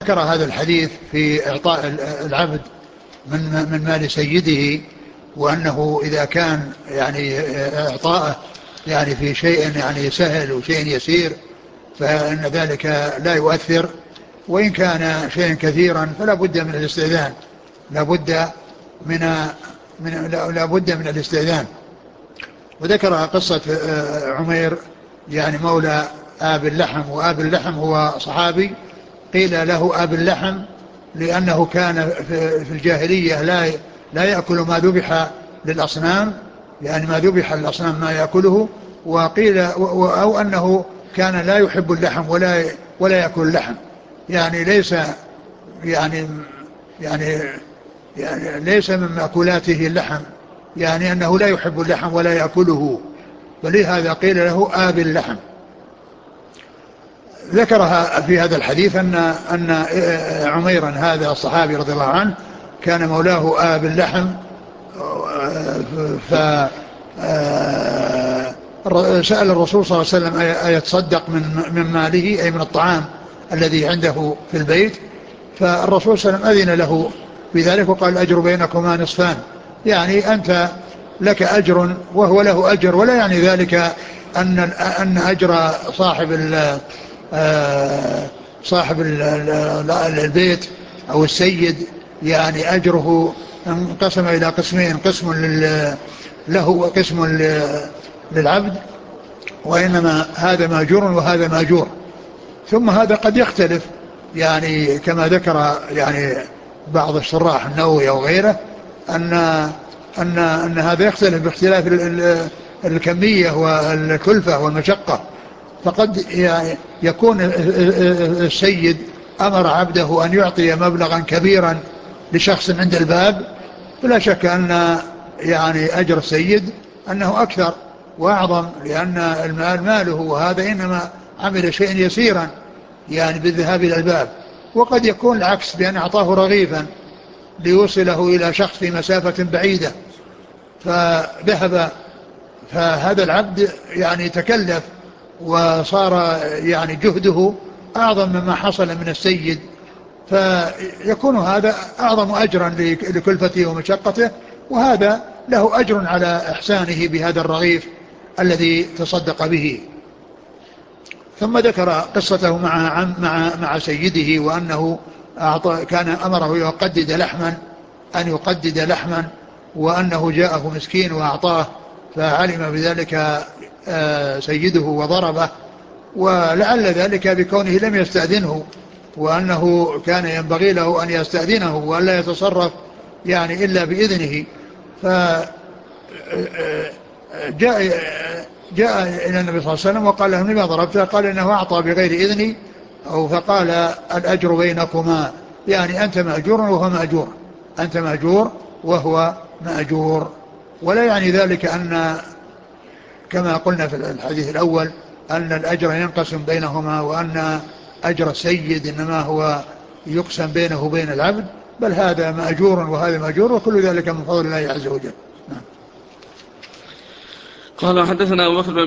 ذكر هذا الحديث في إعطاء العبد من مال سيده، وأنه إذا كان يعني إعطاءه يعني في شيء يعني سهل وشيء يسير فإن ذلك لا يؤثر، وإن كان شيء كثيرا فلا بد من الاستئذان، لا بد لا بد من الاستئذان. وذكر قصة عمير يعني مولى آب اللحم، وآب اللحم هو صحابي قيل له آب اللحم لأنه كان في الجاهلية لا يأكل ما ذبح للأصنام، يعني ما ذبح للأصنام ما يأكله، وقيل أو أنه كان لا يحب اللحم ولا يأكل اللحم، يعني ليس يعني يعني يعني ليس من مأكولاته اللحم، يعني أنه لا يحب اللحم ولا يأكله، فلهذا قيل له آب اللحم. ذكرها في هذا الحديث أن عميرا هذا الصحابي رضي الله عنه كان مولاه آب اللحم، فسأل الرسول صلى الله عليه وسلم أيتصدق من ماله، أي من الطعام الذي عنده في البيت، فالرسول صلى الله عليه وسلم أذن له بذلك وقال الأجر بينكما نصفان، يعني أنت لك أجر وهو له أجر، ولا يعني ذلك أن أجر صاحب البيت أو السيد يعني أجره انقسم إلى قسمين، قسم له وقسم للعبد، وإنما هذا ماجور وهذا ماجور. ثم هذا قد يختلف، يعني كما ذكر يعني بعض الشراح النووي أو غيره أن هذا يختلف باختلاف الكمية والكلفة والمشقة، فقد يكون السيد أمر عبده أن يعطي مبلغا كبيرا لشخص عند الباب، فلا شك أن يعني أجر السيد أنه أكثر وأعظم، لأن المال ماله، وهذا إنما عمل شيئا يسيرا يعني بالذهاب إلى الباب. وقد يكون العكس بأن أعطاه رغيفا ليوصله إلى شخص في مسافة بعيدة فذهب، فهذا العبد يعني تكلف وصار يعني جهده أعظم مما حصل من السيد، فيكون هذا أعظم أجرا لكلفته ومشقته، وهذا له أجر على إحسانه بهذا الرغيف الذي تصدق به. ثم ذكر قصته مع سيده، وأنه كان أمره أن يقدد لحما، وأنه جاءه مسكين وأعطاه فعلم بذلك سيده وضربه، ولعل ذلك بكونه لم يستأذنه، وأنه كان ينبغي له أن يستأذنه وأن لا يتصرف يعني إلا بإذنه. فجاء جاء إلى النبي صلى الله عليه وسلم وقال له لما ضربته؟ قال إنه أعطى بغير إذني، أو فقال الأجر بينكما، يعني أنت مأجور وهو مأجور، أنت مأجور وهو مأجور. ولا يعني ذلك أن كما قلنا في الحديث الأول أن الأجر ينقسم بينهما، وأن أجر السيد إنما هو يقسم بينه وبين العبد، بل هذا مأجور وهذا مأجور، وكل ذلك من فضل الله عز وجل. قال حدثنا أبو بكر